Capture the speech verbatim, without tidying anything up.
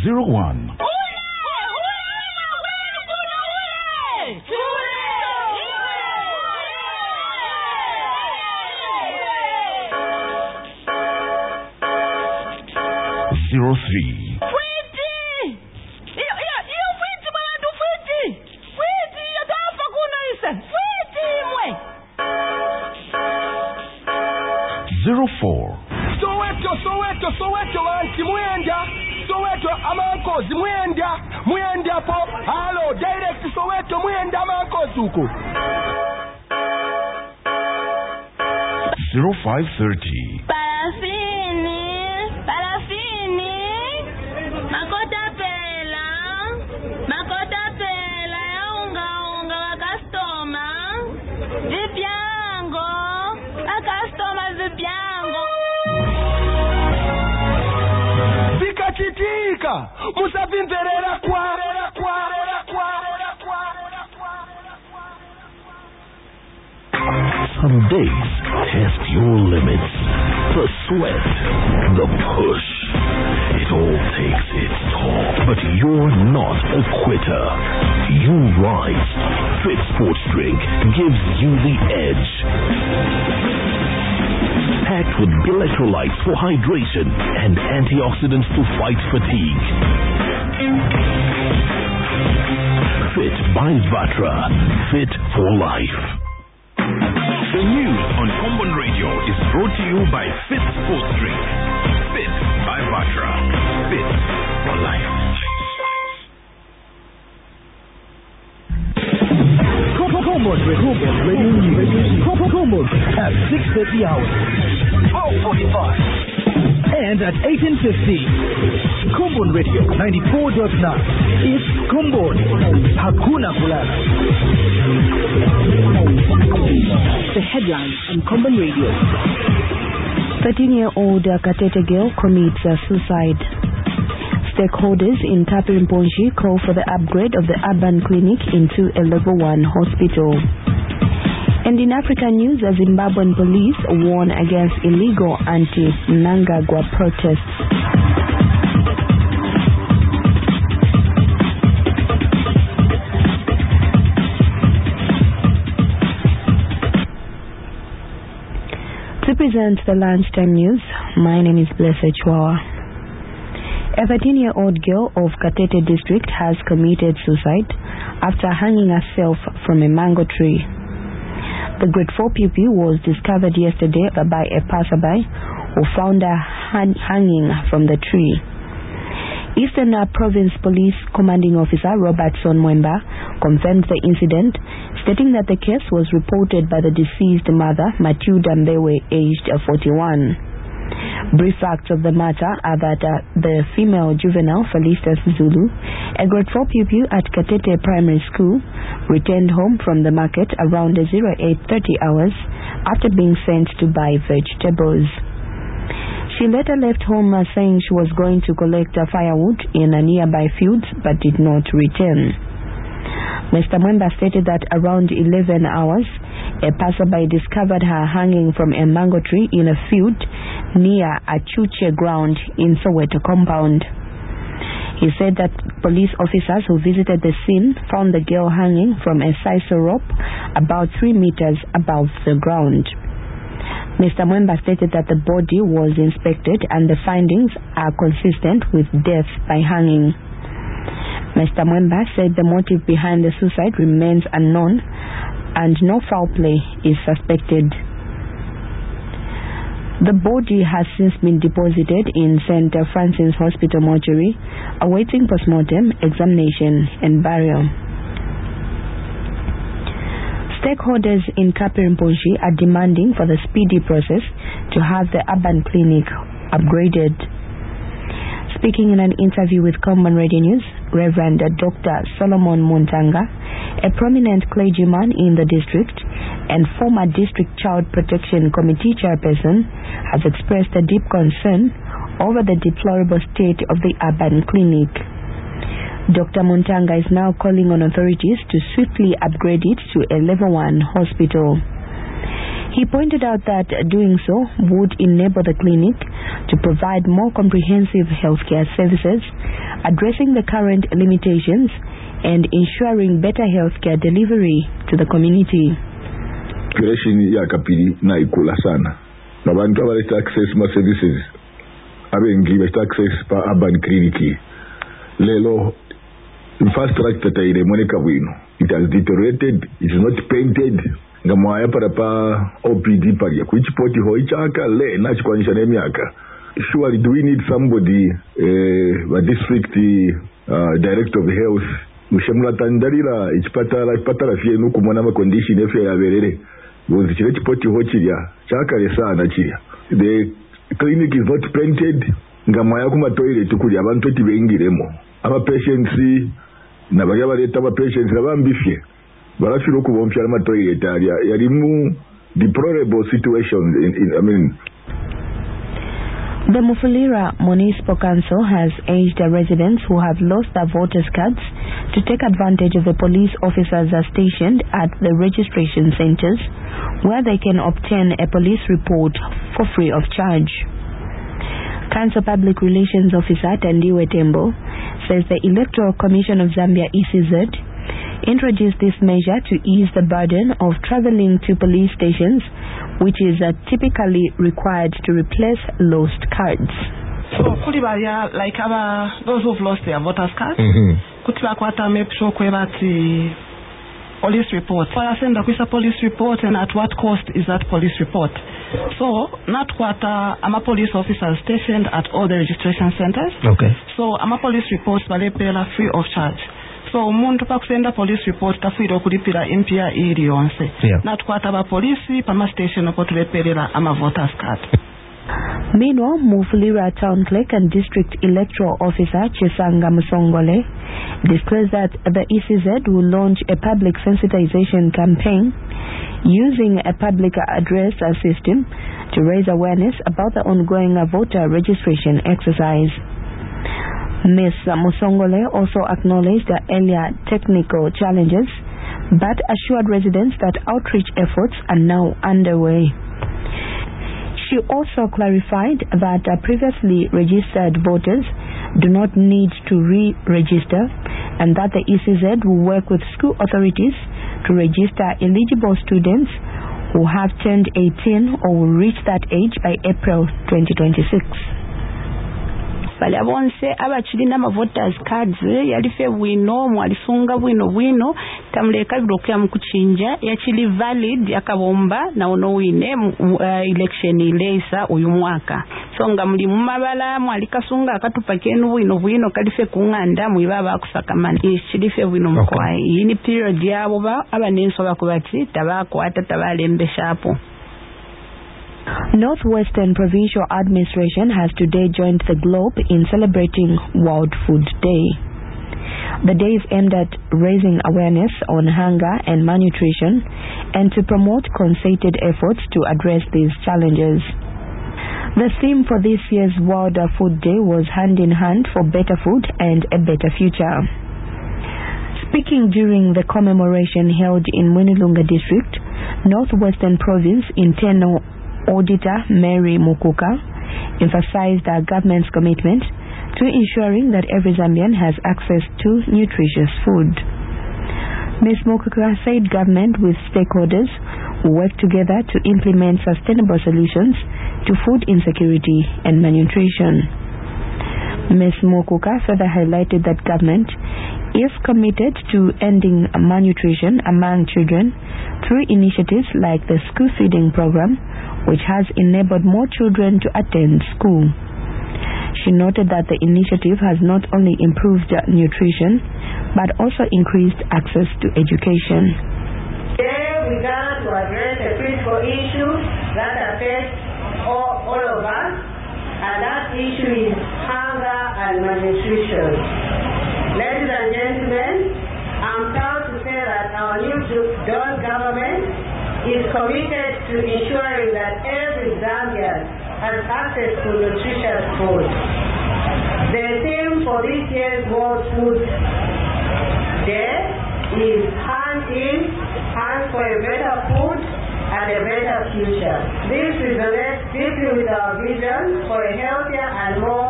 zero one. Zero three. Zero four. Soweto, Soweto, Soweto, anti Mwenda. Soweto, amanko, Mwenda, Mwenda po. Hello, direct Soweto, Mwenda, amanko, zuko. Zero five thirty. Parafini, parafini, makota pela, makota pela ya unga unga wa customer, vipyango, a customer vipyango. Tika chitika, musavimverera kwa, kwa, kwa, kwa. Some days test your limits. The sweat, the push, it all takes its toll. But you're not a quitter. You rise. Fit Sports Drink gives you the edge. Packed with electrolytes for hydration and antioxidants to fight fatigue. Fit by Vatra. Fit for life. The news on Common Radio is brought to you by Fit Sports Drink. Fit by Vatra. Fit for life. Common Radio News. Common at six thirty hours. twelve forty-five. And at eighteen fifty. Common Radio ninety-four point nine. It's Common. Hakuna Kulala. The headlines on Common Radio. thirteen-year-old Katete girl commits uh, suicide. Stakeholders in Kapirimponshi call for the upgrade of the urban clinic into a level one hospital. And in African news, the Zimbabwean police warn against illegal anti-Mnangagwa protests. To present the lunchtime news, my name is Blessed Chwawa. A thirteen-year-old girl of Katete district has committed suicide after hanging herself from a mango tree. The grade four pupil was discovered yesterday by a passerby who found her hang- hanging from the tree. Eastern Province Police Commanding Officer Robertson Mwemba confirmed the incident, stating that the case was reported by the deceased mother, Matilda Mbewe, aged forty-one. Brief facts of the matter are that uh, the female juvenile, Felicitas Zulu, a grade four pupil at Katete Primary School, returned home from the market around eight thirty hours after being sent to buy vegetables. She later left home uh, saying she was going to collect uh, firewood in a nearby field but did not return. Mister Mwemba stated that around eleven hours, a passerby discovered her hanging from a mango tree in a field near a Chuche ground in Soweto compound. He said that police officers who visited the scene found the girl hanging from a sisal rope about three meters above the ground. Mister Mwemba stated that the body was inspected and the findings are consistent with death by hanging. Mister Mwemba said the motive behind the suicide remains unknown and no foul play is suspected. The body has since been deposited in Saint Francis Hospital mortuary, awaiting postmortem, examination and burial. Stakeholders in Kapirimponshi are demanding for the speedy process to have the urban clinic upgraded. Speaking in an interview with Common Radio News, Reverend Doctor Solomon Muntanga, a prominent clergyman in the district and former District Child Protection Committee chairperson, has expressed a deep concern over the deplorable state of the urban clinic. Doctor Muntanga is now calling on authorities to swiftly upgrade it to a level one hospital. He pointed out that doing so would enable the clinic to provide more comprehensive healthcare services, addressing the current limitations and ensuring better healthcare delivery to the community. Population ya kapili na ikula sana. Nabantu abaleta access ma services. Abengi beta access pa urban clinic. Lelo infrastructure taire moneka bwino. It has deteriorated, it is not painted. Ngamwaya para pa O P D paria. Kuchipoti hoichaka le na chikwanisha nemiaka. Surely do we need somebody uh, a district uh, director of health mushemula tandarira ichipatala ipatala fie nuku mwana ma condition efe ya berere. Because chile chipoti hochiria chaka sana chiria. The clinic is not painted. Ngamwaya kuma toilet tukuri abantu tibengiremo. Aba patients na bali abaleta aba patients abambifye barafiro kubompya ama toilet area yalimu deplorable situations in, in I mean. The Mufulira Municipal Council has urged the residents who have lost their voters' cards to take advantage of the police officers are stationed at the registration centers, where they can obtain a police report for free of charge. Council Public Relations Officer Tandiwe Tembo says the Electoral Commission of Zambia E C Z introduced this measure to ease the burden of traveling to police stations, which is uh, typically required to replace lost cards. So, Kulibaria, like our, those who've lost their voters' cards, Kutila Kwata make sure the police report. For I send a police report, and at what cost is that police report? So, not Kwata, I'm a police officer stationed at all the registration centers. Okay. So, I'm a police report, but they pay free of charge. So umuntu pakusenda police report tafuira okulipira M P R iri yonse. Natukwata ba police pama station opotuleperera ama voters card. Meanwhile, Mufulira Town Clerk and District Electoral Officer Chisanga Musongole disclosed that the E C Z will launch a public sensitization campaign using a public address system to raise awareness about the ongoing voter registration exercise. Miz Musongole also acknowledged the earlier technical challenges, but assured residents that outreach efforts are now underway. She also clarified that uh, previously registered voters do not need to re-register, and that the E C Z will work with school authorities to register eligible students who have turned eighteen or will reach that age by April twenty twenty-six. Bali abonse abachilina ma voters cards yalife bwino mwalisunga bwino bwino tamuleka birokya mukuchinja yachili valid yakabomba na ono wine uh, election ileisa uyu mwaka songa muli mumabala mwalikasunga akatupa kenu bwino bwino kalife kunganda mwibaba kusakamana ichilife bwino mkwa okay. Yini period yabo ba abanenso bakubati tabako ata tabalembesha hapo. Northwestern Provincial Administration has today joined the globe in celebrating World Food Day. The day is aimed at raising awareness on hunger and malnutrition and to promote concerted efforts to address these challenges. The theme for this year's World Food Day was Hand in Hand for Better Food and a Better Future. Speaking during the commemoration held in Mwinilunga District, Northwestern Province Internal Auditor Mary Mukuka emphasized our government's commitment to ensuring that every Zambian has access to nutritious food. Miz Mukuka said government with stakeholders will work together to implement sustainable solutions to food insecurity and malnutrition. Miz Mukuka further highlighted that government is committed to ending malnutrition among children through initiatives like the school feeding program, which has enabled more children to attend school. She noted that the initiative has not only improved nutrition, but also increased access to education. Today we gather to address a critical issue that affects all, all of us, and that issue is hunger and malnutrition. Ladies and gentlemen, I'm proud to say that our new Dawn government is committed to ensuring that every Zambian has access to nutritious food. The theme for this year's World Food Day is Hand in, Hand for a Better Food and a better future. This resonates deeply with our vision for a healthier and more